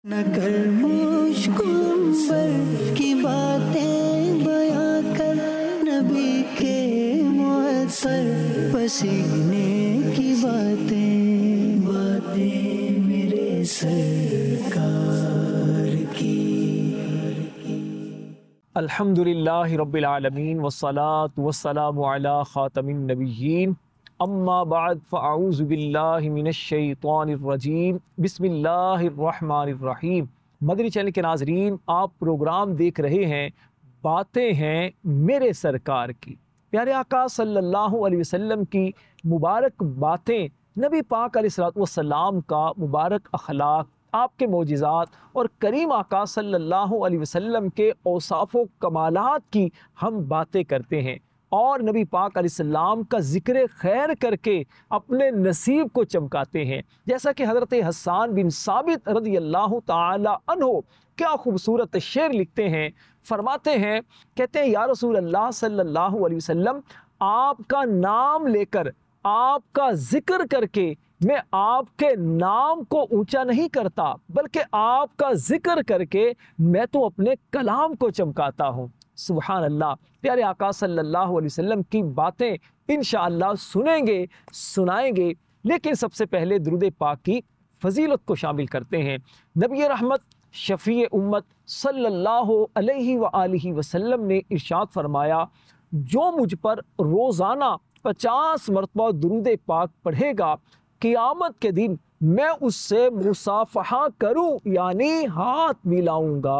न कर मुश्किल की बातें बयां कर, नबी के मुअत्तर पसीने की बातें मेरे सरकार की। अल्हम्दुलिल्लाहि रब्बिल आलमीन वस्सलातु वस्सलामु अला खातमिन नबिय्यीन अम्मा बाद फ़अऊज़ु बिल्लाहि मिनश शैतानिर रजीम बिस्मिल्लाहिर रहमानिर रहीम। मदनी चैनल के नाज़रीन, आप प्रोग्राम देख रहे हैं बातें हैं मेरे सरकार की। प्यारे आका सल्लल्लाहु अलैहि वसल्लम की मुबारक बातें, नबी पाक अलैहिस्सलातु वस्सलाम का मुबारक अखलाक, आपके मोजिज़ात और करीम आका सल्लल्लाहु अलैहि वसल्लम के औसाफ़ व कमालात की हम बातें करते हैं और नबी पाक अलैहिस्सलाम का ज़िक्र खैर करके अपने नसीब को चमकाते हैं। जैसा कि हज़रत हस्सान बिन साबित रज़ियल्लाहु ताला अन्हु क्या खूबसूरत शेर लिखते हैं, फरमाते हैं, कहते हैं, या रसूल अल्लाह सल्लल्लाहु अलैहि वसल्लम, आपका नाम लेकर, आपका ज़िक्र करके मैं आपके नाम को ऊंचा नहीं करता, बल्कि आपका ज़िक्र करके मैं तो अपने कलाम को चमकाता हूँ। सुभान अल्लाह। प्यारे आका सल्लल्लाहु अलैहि वसल्लम की बातें इंशाअल्लाह सुनेंगे, सुनाएंगे, लेकिन सबसे पहले दुरूद पाक की फजीलत को शामिल करते हैं। नबी रहमत शफ़ी उम्मत सल्लल्लाहु अलैहि व आलिहि वसल्लम ने इरशाद फरमाया, जो मुझ पर रोज़ाना 50 मरतबा दुरूद पाक पढ़ेगा, क़यामत के दिन मैं उससे मुसाफ़हा करूँ, यानी हाथ मिलाऊँगा।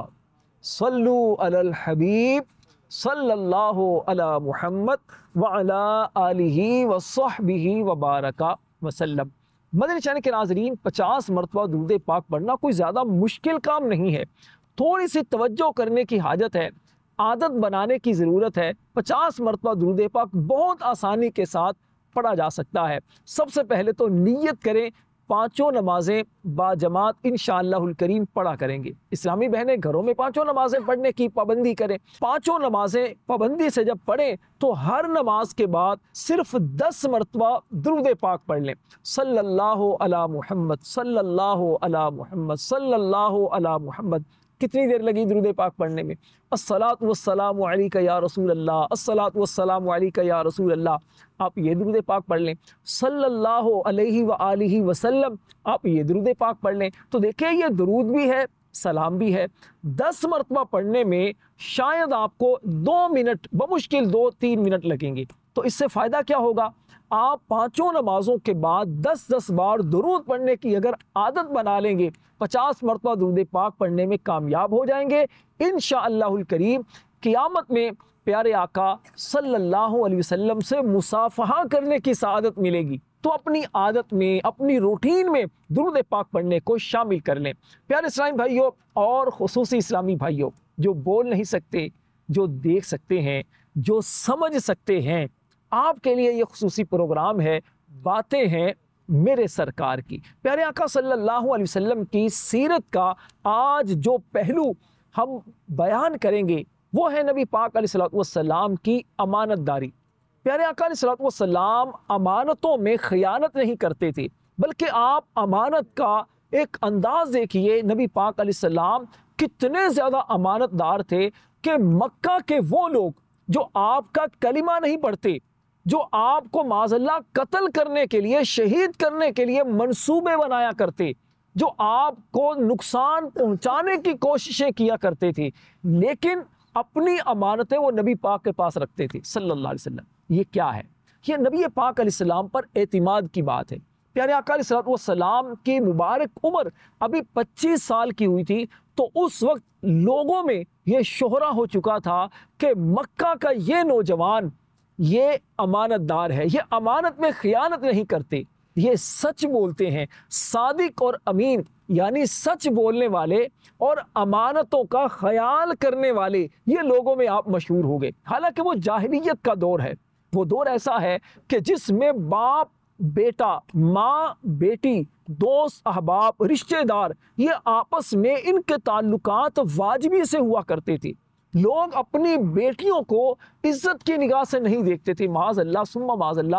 सल्लु अलल हबीब सल्लल्लाहु अला मुहम्मद व अला आलिहि व सहबिहि व बारका वसल्लम। मदनी चैनल के नाज़रीन, 50 मरतबा दुरूद पाक पढ़ना कोई ज़्यादा मुश्किल काम नहीं है। थोड़ी सी तवज्जो करने की हाजत है, आदत बनाने की ज़रूरत है। 50 मरतबा दुरूद पाक बहुत आसानी के साथ पढ़ा जा सकता है। सबसे पहले तो नियत करें, पाँचों नमाजें बाजमात इंशाअल्लाहुल करीम पढ़ा करेंगे। इस्लामी बहनें घरों में पाँचों नमाजें पढ़ने की पाबंदी करें। पाँचों नमाजें पाबंदी से जब पढ़ें तो हर नमाज के बाद सिर्फ 10 मरतबा दुरूद पाक पढ़ लें। सल्लल्लाहु अला मुहम्मद, सल्लल्लाहु अला मुहम्मद, सल्लल्लाहु अला मुहम्मद। कितनी देर लगी दुरूद पाक पढ़ने में? अस्सलातु वस्सलामु अलैका या रसूल अल्लाह, अस्सलातु वस्सलामु अलैका या रसूल अल्लाह। आप ये दुरूद पाक पढ़ लें। सल्लल्लाहु अलैहि व आलिहि वसल्लम, आप ये दुरूद पाक पढ़ लें। तो देखिए, ये दुरूद भी है, सलाम भी है। 10 मरतबा पढ़ने में शायद आपको 2 मिनट, बमुश्किल 2-3 मिनट लगेंगे। तो इससे फ़ायदा क्या होगा? आप पाँचों नमाज़ों के बाद 10-10 बार दुरूद पढ़ने की अगर आदत बना लेंगे, 50 मरतबा दुरूद पाक पढ़ने में कामयाब हो जाएंगे इंशाअल्लाहुल करीम। क़यामत में प्यारे आका सल्लल्लाहु अलैहि वसल्लम से मुसाफ़हा करने की सआदत मिलेगी। तो अपनी आदत में, अपनी रूटीन में दुरूद पाक पढ़ने को शामिल कर लें। प्यारे इस्लामी भाइयों और ख़ुसूसी इस्लामी भाइयों, जो बोल नहीं सकते, जो देख सकते हैं, जो समझ सकते हैं, आपके लिए ये ख़ुसूसी प्रोग्राम है बातें हैं मेरे सरकार की। प्यारे आका सल्लल्लाहु अलैहि वसल्लम की सीरत का आज जो पहलू हम बयान करेंगे वो है नबी पाक अलैहिस्सलातु वस्सलाम की अमानतदारी। प्यारे आका अलैहिस्सलातु वस्सलाम अमानतों में ख़यानत नहीं करते थे, बल्कि आप अमानत का एक अंदाज़ देखिए। नबी पाक अलैहिस्सलाम कितने ज़्यादा अमानतदार थे कि मक्का के वो लोग जो आपका कलिमा नहीं पढ़ते, जो आपको माज़अल्लाह कत्ल करने के लिए, शहीद करने के लिए मंसूबे बनाया करते, जो आपको नुकसान पहुंचाने की कोशिशें किया करते थे, लेकिन अपनी अमानतें वो नबी पाक के पास रखते थे सल्लल्लाहु अलैहि वसल्लम। ये क्या है? ये नबी पाक अलैहिस्सलाम पर एतिमाद की बात है। प्यारे आका अलैहिस्सलातु वस्सलाम की मुबारक उम्र अभी 25 साल की हुई थी, तो उस वक्त लोगों में ये शोहरा हो चुका था कि मक्का का ये नौजवान ये अमानतदार है, ये अमानत में ख़यानत नहीं करते, ये सच बोलते हैं, सादिक और अमीन, यानी सच बोलने वाले और अमानतों का ख्याल करने वाले, ये लोगों में आप मशहूर हो गए। हालांकि वो जाहिलियत का दौर है, वो दौर ऐसा है कि जिसमें बाप बेटा, माँ बेटी, दोस्त अहबाब, रिश्तेदार, ये आपस में इनके ताल्लुकात वाजिबी से हुआ करते थे। लोग अपनी बेटियों को इज्जत की निगाह से नहीं देखते थे, माज़अल्लाह सुम्मा माज़अल्लाह।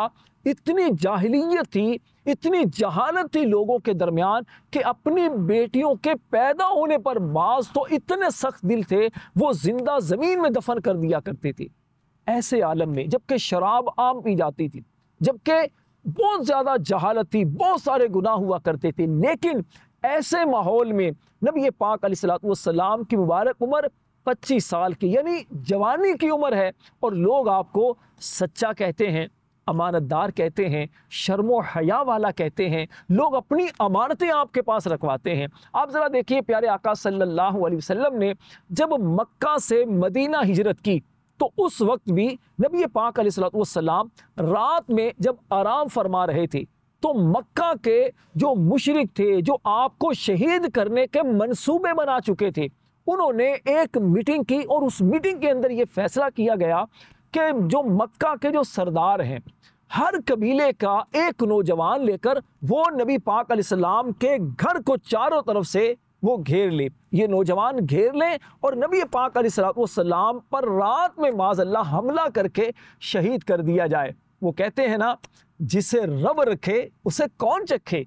इतनी जाहिलियत थी, इतनी जहालत थी लोगों के दरमियान कि अपनी बेटियों के पैदा होने पर बाज तो इतने सख्त दिल थे, वो जिंदा ज़मीन में दफन कर दिया करते थे। ऐसे आलम में जबकि शराब आम पी जाती थी, जबकि बहुत ज़्यादा जहालत थी, बहुत सारे गुनाह हुआ करते थे, लेकिन ऐसे माहौल में नबी पाक अलैहिस्सलातु वस्सलाम की मुबारक उम्र 25 साल की, यानी जवानी की उम्र है, और लोग आपको सच्चा कहते हैं, अमानतदार कहते हैं, शर्मो हया वाला कहते हैं, लोग अपनी अमानतें आपके पास रखवाते हैं। आप ज़रा देखिए, प्यारे आका सल्लल्लाहु अलैहि वसल्लम ने जब मक्का से मदीना हिजरत की तो उस वक्त भी नबी पाक अलैहिस्सलातु वस्सलाम रात में जब आराम फरमा रहे थे तो मक्का के जो मुशरिक थे, जो आपको शहीद करने के मंसूबे बना चुके थे, उन्होंने एक मीटिंग की और उस मीटिंग के अंदर ये फैसला किया गया कि जो मक्का के जो सरदार हैं, हर कबीले का एक नौजवान लेकर वो नबी पाक अलैहिस्सलाम के घर को चारों तरफ से वो घेर ले, ये नौजवान घेर लें और नबी पाक अलैहिस्सलाम पर रात में माज़अल्लाह हमला करके शहीद कर दिया जाए। वो कहते हैं ना, जिसे रब रखे उसे कौन चखे,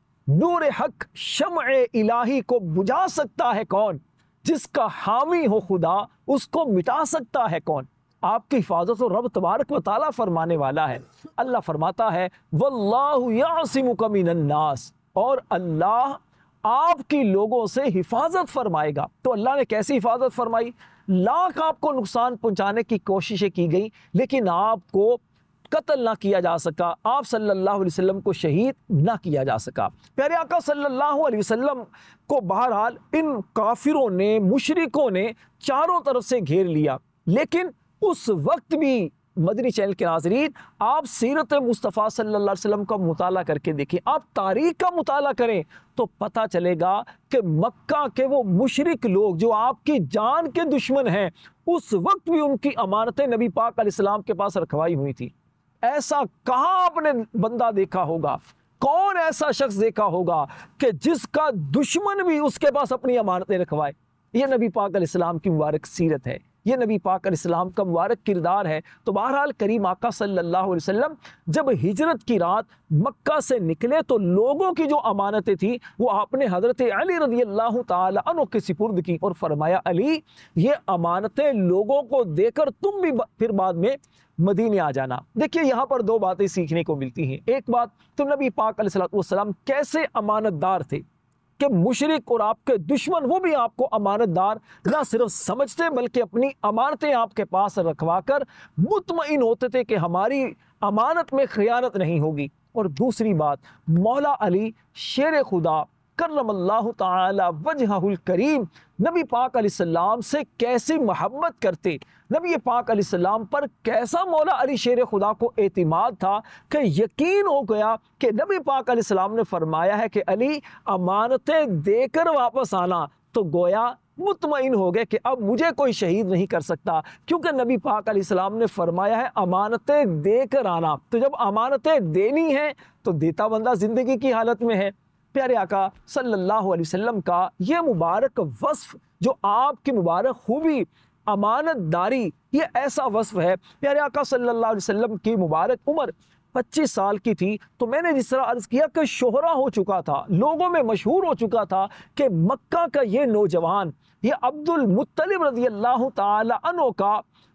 नूर हक शम्अ इलाही को बुझा सकता है कौन, जिसका हामी हो खुदा उसको मिटा सकता है कौन। आपकी हिफाजत तो रब तबारक व तआला फरमाने वाला है। अल्लाह फरमाता है वल्लाहु यासिमुका मिनन नास, और अल्लाह आपकी लोगों से हिफाजत फरमाएगा। तो अल्लाह ने कैसी हिफाजत फरमाई? लाख आपको नुकसान पहुंचाने की कोशिशें की गई, लेकिन आपको कत्ल ना किया जा सका, आप सल्लल्लाहु अलैहि वसल्लम को शहीद ना किया जा सका। प्यारे आका सल्लल्लाहु अलैहि वसल्लम को बहरहाल इन काफिरों ने, मुशरिकों ने चारों तरफ से घेर लिया, लेकिन उस वक्त भी मदनी चैनल के नाज़रीन, आप सीरत मुस्तफ़ा सल्लल्लाहु अलैहि वसल्लम का मुताला करके देखें, आप तारीख़ का मुताला करें तो पता चलेगा कि मक्का के वो मुशरिक लोग जो आपकी जान के दुश्मन हैं, उस वक्त भी उनकी अमानतें नबी पाक अलैहिस्सलाम के पास रखवाई हुई थी। ऐसा कहाँ आपने बंदा देखा होगा, कौन ऐसा शख्स देखा होगा कि जिसका दुश्मन भी उसके पास अपनी अमानतें रखवाए? ये नबी पाक अलैहिस्सलाम की मुबारक सीरत है, ये नबी पाक अलैहिस्सलाम का मुबारक किरदार है। तो बहरहाल करीम आका सल्लल्लाहु अलैहि वसल्लम जब हिजरत की रात मक्का से निकले तो लोगों की जो अमानतें थी वो आपने हज़रत अली रज़ियल्लाहु ताला अन्हु के सुपुर्द की और फरमाया, अली ये अमानतें लोगों को देकर तुम भी फिर बाद में मदीने आ जाना। देखिए यहाँ पर दो बातें सीखने को मिलती हैं। एक बात तो नबी पाक अलैहिस्सलातु वस्सलाम कैसे अमानतदार थे कि मुशरिक और आपके दुश्मन वो भी आपको अमानतदार ना सिर्फ समझते बल्कि अपनी अमानतें आपके पास रखवा कर मुतमईन होते थे कि हमारी अमानत में खयानत नहीं होगी। और दूसरी बात, मौला अली शेर खुदा करमल्लाहु ताला वजहुल करीम नबी पाक अलैहिस्सलाम से कैसी मोहब्बत करते, नबी पाक अलैहिस्सलाम पर कैसा मौला अली शेर खुदा को एतिमाद था कि यकीन हो गया कि नबी पाक अलैहिस्सलाम ने फरमाया है कि अली अमानतें देकर वापस आना, तो गोया मुतमईन हो गए कि अब मुझे कोई शहीद नहीं कर सकता, क्योंकि नबी पाक अलैहिस्सलाम ने फरमाया है अमानतें देकर आना। तो जब अमानतें देनी है तो देता बंदा ज़िंदगी की हालत में है। प्यारे आका सल्लल्लाहु अलैहि वसल्लम का ये मुबारक वस्फ, जो आपकी मुबारक खूबी अमानतदारी, ये ऐसा वस्फ है। प्यारे आका सल्लल्लाहु अलैहि वसल्लम की मुबारक उम्र 25 साल की थी, तो मैंने जिस तरह अर्ज़ किया कि शोहरा हो चुका था, लोगों में मशहूर हो चुका था कि मक्का का ये नौजवान, ये अब्दुल मुत्तलिब रज़ियल्लाहु ताला अन्हु का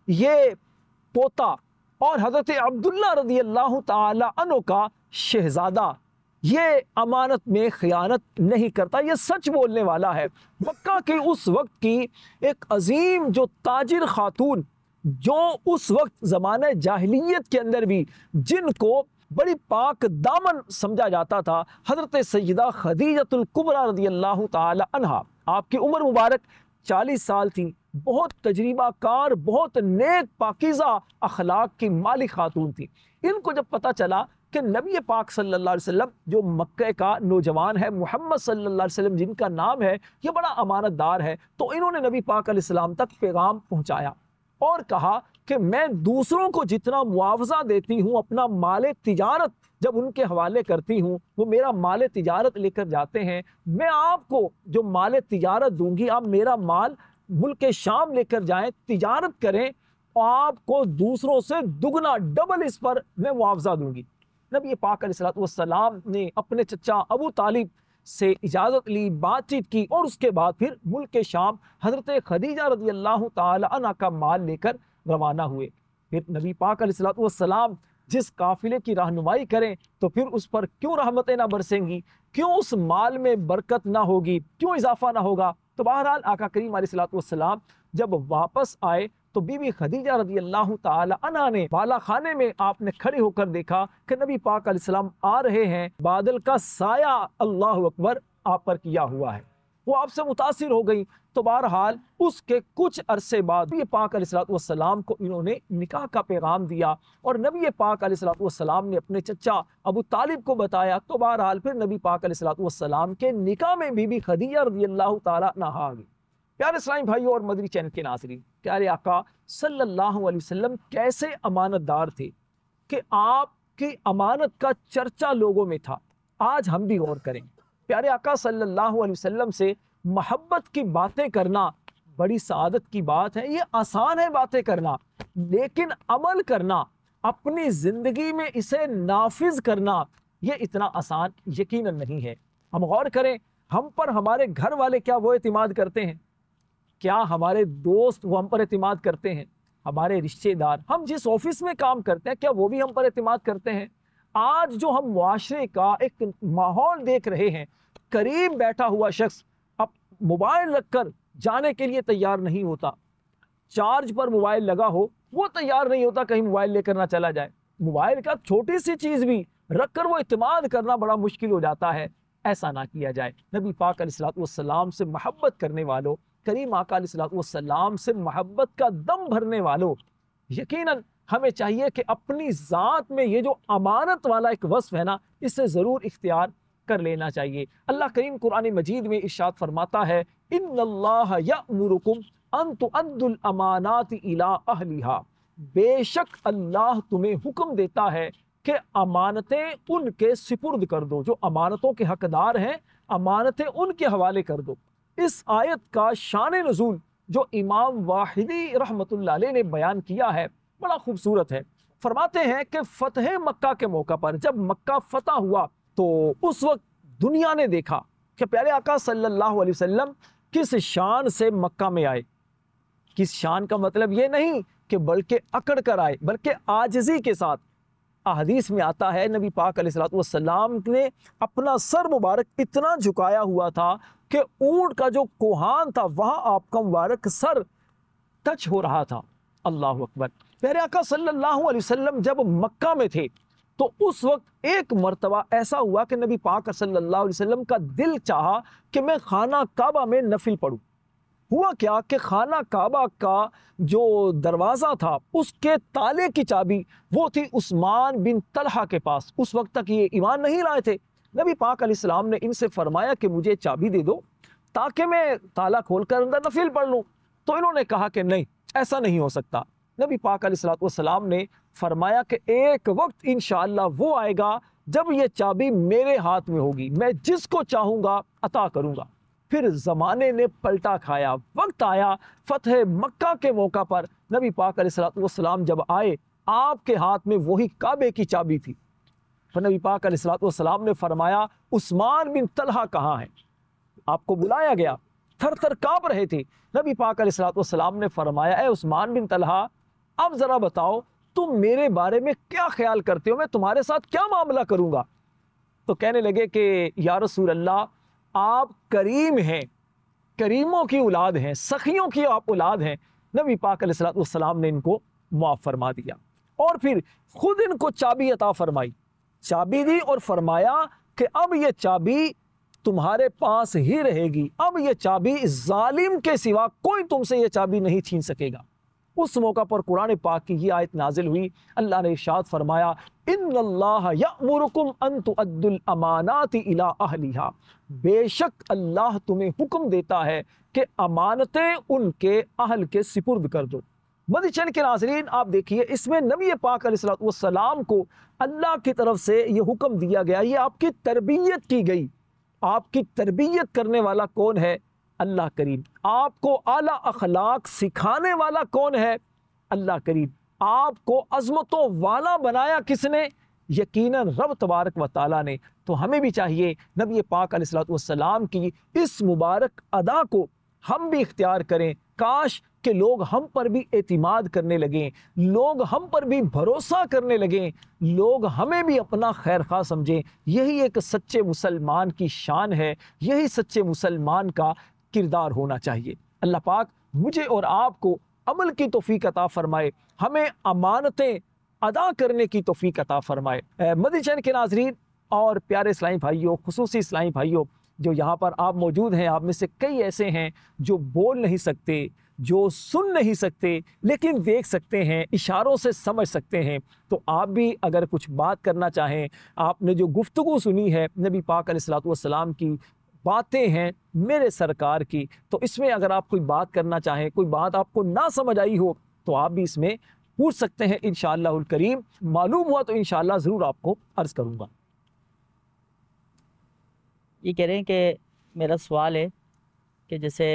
ये पोता और हज़रत अब्दुल्ला रज़ियल्लाहु ताला अन्हु का शहज़ादा, ये अमानत में खयानत नहीं करता, ये सच बोलने वाला है। मक्का की उस वक्त की एक अजीम जो ताजिर खातून, जो उस वक्त ज़माने जाहिलियत के अंदर भी जिनको बड़ी पाक दामन समझा जाता था, हज़रत सैयदा खदीजतुल कुबरा रज़ियल्लाहु ताला अन्हा, आपकी उम्र मुबारक 40 साल थी, बहुत तजरीबा कार, बहुत नेक पाकीज़ा अखलाक की मालिक खातून थी। इनको जब पता चला कि नबी पाक सल्लल्लाहु अलैहि वसल्लम जो मक्के का नौजवान है, मोहम्मद सल्लल्लाहु अलैहि वसल्लम जिनका नाम है, ये बड़ा अमानतदार है, तो इन्होंने नबी पाक अलैहिस्सलाम तक पैगाम पहुंचाया और कहा कि मैं दूसरों को जितना मुआवजा देती हूँ, अपना माल तिजारत जब उनके हवाले करती हूँ, वो मेरा माल तिजारत लेकर जाते हैं, मैं आपको जो माल तिजारत दूंगी, आप मेरा माल मुल्क शाम लेकर जाएं, तिजारत करें, आपको दूसरों से दुगना डबल इस पर मैं मुआवजा दूंगी। नबी पाक अलैहिस्सलातु वस्सलाम ने अपने चचा अबू तालिब से इजाज़त ली, बातचीत की और उसके बाद फिर मुल्क शाम हज़रत खदीजा रज़ी अल्लाह ताला अन्हा का माल लेकर रवाना हुए। फिर नबी पाक अलैहिस्सलातु वस्सलाम जिस काफिले की रहनुमाई करें तो फिर उस पर क्यों रहमतें ना बरसेंगी, क्यों उस माल में बरकत ना होगी, क्यों इजाफा ना होगा। तो बहरहाल आका करीम अलैहिस्सलातु वस्सलाम जब वापस आए तो बीबी खदीजा रज़ी अल्लाह ताला अन्हा ने बाला खाने में आपने खड़े होकर देखा कि नबी पाक अलैहिस्सलाम आ रहे हैं, बादल का साया अल्लाह अकबर आप पर किया हुआ है। वो आपसे मुतासिर हो गई। तो बहरहाल उसके कुछ अरसे बाद नबी पाक अलैहिस्सलातु वस्सलाम को इन्होंने निकाह का पैगाम दिया और नबी पाक अलैहिस्सलातु वस्सलाम ने अपने चचा अबू तालिब को बताया। तो बहरहाल फिर नबी पाक अलैहिस्सलातु वस्सलाम के निकाह में बीबी खदीजा रज़ी अल्लाह ताला अन्हा आ गई। प्यारे इस्लामी भाइयों और मदनी चैनल के नाज़रीन, प्यारे आका सल्लल्लाहु अलैहि वसल्लम कैसे अमानतदार थे कि आपकी अमानत का चर्चा लोगों में था। आज हम भी गौर करें, प्यारे आका सल्लल्लाहु अलैहि वसल्लम से मोहब्बत की बातें करना बड़ी सआदत की बात है। ये आसान है बातें करना, लेकिन अमल करना, अपनी ज़िंदगी में इसे नाफिज करना, ये इतना आसान यकीनन नहीं है। हम गौर करें, हम पर हमारे घर वाले क्या वो एतमाद करते हैं? क्या हमारे दोस्त वो हम पर एतमाद करते हैं? हमारे रिश्तेदार, हम जिस ऑफिस में काम करते हैं, क्या वो भी हम पर एतमाद करते हैं? आज जो हम मुआशरे का एक माहौल देख रहे हैं, करीब बैठा हुआ शख्स अब मोबाइल रखकर जाने के लिए तैयार नहीं होता। चार्ज पर मोबाइल लगा हो वो तैयार नहीं होता कहीं मोबाइल लेकर ना चला जाए। मोबाइल का छोटी सी चीज़ भी रखकर वो इत्मीनान करना बड़ा मुश्किल हो जाता है। ऐसा ना किया जाए। नबी पाक अलैहिस्सलातु वस्सलाम से मोहब्बत करने वालों, करीम आका अलैहिस्सलातु वस्सलाम से मोहब्बत का दम भरने वालों, यकीनन हमें चाहिए कि अपनी ज़ात में ये जो अमानत वाला एक वस्फ है ना, इसे ज़रूर इख्तियार कर लेना चाहिए। अल्लाह करीम कुरान मजीद में इरशाद फरमाता है, इन्नल्लाह यअमुरुकुम अन तुअद्दुल अमानाति इला अहलिहा, बेशक अल्लाह तुम्हें हुक्म देता है कि अमानतें उनके सिपुर्द कर दो। जो अमानतों के हकदार हैं, अमानतें उनके हवाले कर दो। इस आयत का शान नुज़ूल जो इमाम वाहिदी रहमतुल्लाह अलैह ने बयान किया है बड़ा खूबसूरत है। फरमाते हैं कि फ़तह मक्का के मौका पर जब मक्का फ़तह हुआ तो उस वक्त दुनिया ने देखा कि प्यारे आका सल्लल्लाहु अलैहि वसल्लम किस शान से मक्का में आए। किस शान का मतलब ये नहीं कि बल्कि अकड़ कर आए, बल्कि आजिज़ी के साथ। अहदीस में आता है नबी पाक अलैहिस्सलातु वस्सलाम ने अपना सर मुबारक इतना झुकाया हुआ था कि ऊंट का जो कोहान था वहाँ आपका मुबारक सर टच हो रहा था। अल्लाह अकबर। प्यारे आका सल्लल्लाहु अलैहि वसल्लम जब मक्का में थे तो उस वक्त एक मर्तबा ऐसा हुआ कि नबी पाक सल्लल्लाहु अलैहि वसल्लम का दिल चाहा कि मैं खाना काबा में नफिल पढ़ूँ। हुआ क्या कि खाना काबा का जो दरवाज़ा था उसके ताले की चाबी वो थी उस्मान बिन तलहा के पास। उस वक्त तक ये ईमान नहीं लाए थे। नबी पाक अलैहिस्सलाम ने इनसे फरमाया कि मुझे चाबी दे दो ताकि मैं ताला खोलकर अंदर नफिल पढ़ लूँ। तो इन्होंने कहा कि नहीं, ऐसा नहीं हो सकता। नबी पाक अलैहिस्सलातु वस्सलाम ने फरमाया कि एक वक्त इंशाअल्लाह वो आएगा जब ये चाबी मेरे हाथ में होगी, मैं जिसको चाहूँगा अता करूँगा। फिर ज़माने ने पलटा खाया। वक्त आया फ़तह मक्का के मौका पर नबी पाक अलैहिस्सलातु वस्सलाम जब आए, आपके हाथ में वही काबे की चाबी थी। तो नबी पाक अलैहिस्सलातु वस्सलाम ने फरमाया, उस्मान बिन तलहा कहाँ है? आपको बुलाया गया, थर थर काँप रहे थे। नबी पाक अलैहिस्सलातु वस्सलाम ने फरमाया, ए उस्मान बिन तलहा, अब ज़रा बताओ तुम मेरे बारे में क्या ख्याल करते हो, मैं तुम्हारे साथ क्या मामला करूँगा? तो कहने लगे कि या रसूल अल्लाह, आप करीम हैं, करीमों की औलाद हैं, सखियों की आप औलाद हैं। नबी पाक अलैहिस्सलातु वस्सलाम ने इनको माफ़ फरमा दिया और फिर खुद इनको चाबी अता फरमाई, चाबी दी और फरमाया कि अब ये चाबी तुम्हारे पास ही रहेगी, अब ये चाबी जालिम के सिवा कोई तुमसे ये चाबी नहीं छीन सकेगा। उस मौका पर कुरान पाक की ये आयत नाजिल हुई। अल्लाह ने इरशाद फरमाया, इन्नल्लाह यअमुरुकुम अन तुअद्दुल अमानाति इला अहलिहा, बेशक अल्लाह तुम्हें हुक्म देता है कि अमानतें उनके अहल के सिपुर्द कर दो। मदीना के नाज़रीन, आप देखिए इसमें नबी पाक अलैहिस्सलातु वस्सलाम को अल्लाह की तरफ से ये हुक्म दिया गया, ये आपकी तरबियत की गई। आपकी तरबियत करने वाला कौन है? अल्लाह करीम। आपको आला अखलाक सिखाने वाला कौन है? अल्लाह करीम। आपको अज़मतों वाला बनाया किसने? यकीनन रब तबारक व तआला ने। तो हमें भी चाहिए नबी पाक अलैहिस्सलातु वस्सलाम की इस मुबारक अदा को हम भी इख्तियार करें। काश कि लोग हम पर भी एतिमाद करने लगें, लोग हम पर भी भरोसा करने लगें, लोग हमें भी अपना खैर खा समझें। यही एक सच्चे मुसलमान की शान है, यही सच्चे मुसलमान का किरदार होना चाहिए। अल्लाह पाक मुझे और आपको अमल की तौफीक अता फरमाए, हमें अमानतें अदा करने की तौफीक अता फरमाए। मदनी चैनल के नाज़रीन और प्यारे इस्लामी भाइयों, खुसूसी इस्लामी भाइयों, जो यहाँ पर आप मौजूद हैं, आप में से कई ऐसे हैं जो बोल नहीं सकते, जो सुन नहीं सकते, लेकिन देख सकते हैं, इशारों से समझ सकते हैं। तो आप भी अगर कुछ बात करना चाहें, आपने जो गुफ्तगू सुनी है नबी पाक अलैहिस्सलातु वस्सलाम की बातें हैं मेरे सरकार की, तो इसमें अगर आप कोई बात करना चाहें, कोई बात आपको ना समझ आई हो, तो आप भी इसमें पूछ सकते हैं। इंशाअल्लाहुल करीम मालूम हुआ तो इंशाअल्लाह ज़रूर आपको अर्ज़ करूँगा। ये कह रहे हैं कि मेरा सवाल है कि जैसे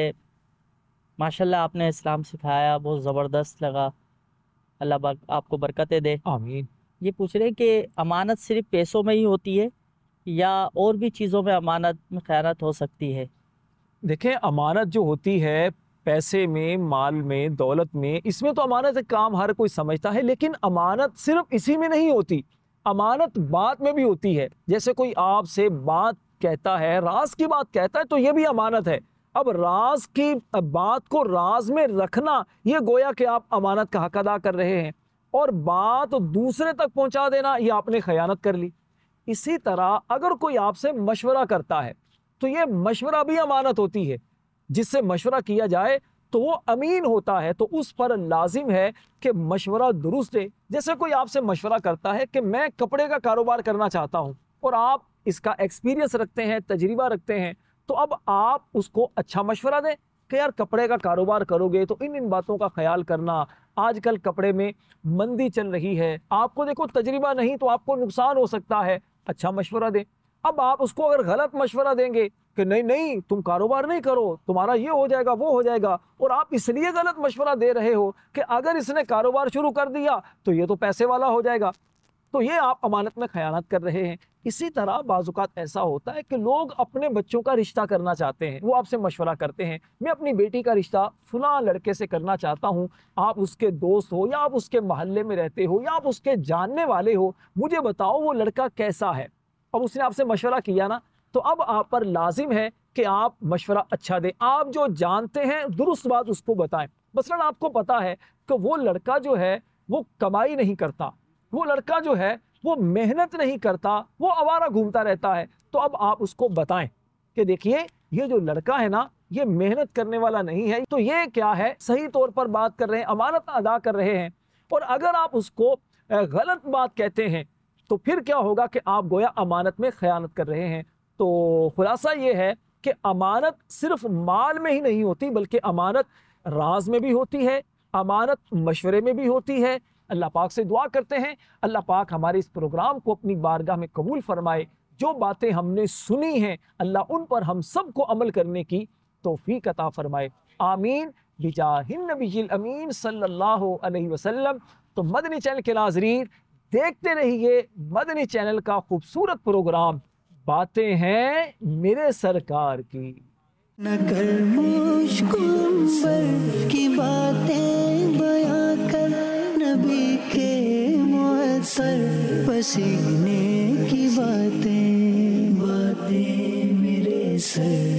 माशाल्लाह आपने इस्लाम सिखाया, बहुत ज़बरदस्त लगा, अल्लाह आपको बरकतें दे, आमीन। ये पूछ रहे हैं कि अमानत सिर्फ पैसों में ही होती है या और भी चीज़ों में अमानत में खयानत हो सकती है? देखें, अमानत जो होती है पैसे में, माल में, दौलत में, इसमें तो अमानत का काम हर कोई समझता है, लेकिन अमानत सिर्फ इसी में नहीं होती, अमानत बात में भी होती है। जैसे कोई आपसे बात कहता है, राज की बात कहता है, तो ये भी अमानत है। अब राज की बात को राज में रखना, ये गोया कि आप अमानत का हक अदा कर रहे हैं, और बात दूसरे तक पहुंचा देना, ये आपने खयानत कर ली। इसी तरह अगर कोई आपसे मशवरा करता है, तो ये मशवरा भी अमानत होती है। जिससे मशवरा किया जाए तो वो अमीन होता है, तो उस पर लाजिम है कि मशवरा दुरुस्त दे। जैसे कोई आपसे मशवरा करता है कि मैं कपड़े का कारोबार करना चाहता हूँ, और आप इसका एक्सपीरियंस रखते हैं, तजर्बा रखते हैं, तो अब आप उसको अच्छा मशवरा दें कि यार कपड़े का कारोबार करोगे तो इन बातों का ख्याल करना, आजकल कपड़े में मंदी चल रही है, आपको देखो तजर्बा नहीं तो आपको नुकसान हो सकता है, अच्छा मशवरा दें। अब आप उसको अगर गलत मशवरा देंगे कि नहीं नहीं तुम कारोबार नहीं करो, तुम्हारा ये हो जाएगा वो हो जाएगा, और आप इसलिए गलत मशवरा दे रहे हो कि अगर इसने कारोबार शुरू कर दिया तो ये तो पैसे वाला हो जाएगा, तो ये आप अमानत में खयानत कर रहे हैं। इसी तरह बाज़-औक़ात ऐसा होता है कि लोग अपने बच्चों का रिश्ता करना चाहते हैं, वो आपसे मशवरा करते हैं, मैं अपनी बेटी का रिश्ता फलां लड़के से करना चाहता हूँ, आप उसके दोस्त हो या आप उसके मोहल्ले में रहते हो या आप उसके जानने वाले हो, मुझे बताओ वो लड़का कैसा है। अब उसने आपसे मशवरा किया ना, तो अब आप पर लाजिम है कि आप मशवरा अच्छा दें, आप जो जानते हैं दुरुस्त बात उसको बताएं। मसलन आपको पता है कि वो लड़का जो है वो कमाई नहीं करता, वो लड़का जो है वो मेहनत नहीं करता, वो आवारा घूमता रहता है, तो अब आप उसको बताएं कि देखिए ये जो लड़का है ना, ये मेहनत करने वाला नहीं है, तो ये क्या है, सही तौर पर बात कर रहे हैं, अमानत अदा कर रहे हैं। और अगर आप उसको गलत बात कहते हैं तो फिर क्या होगा कि आप गोया अमानत में खयानत कर रहे हैं। तो खुलासा ये है कि अमानत सिर्फ माल में ही नहीं होती, बल्कि अमानत राज में भी होती है, अमानत मशवरे में भी होती है। अल्लाह पाक से दुआ करते हैं अल्लाह पाक हमारे इस प्रोग्राम को अपनी बारगाह में कबूल फरमाए। जो बातें हमने सुनी हैं अल्लाह उन पर हम सब को अमल करने की तौफीक अता फरमाए। आमीन बिजाहिन नबील अमीन सल्लल्लाहु अलैहि वसल्लम। तो मदनी चैनल के नाज़रीन देखते रहिए मदनी चैनल का खूबसूरत प्रोग्राम बातें हैं मेरे सरकार की। न कर मुश्किल की बातें बयां कर, नबी के मुअत्तर पसीने की बातें, बातें मेरे सर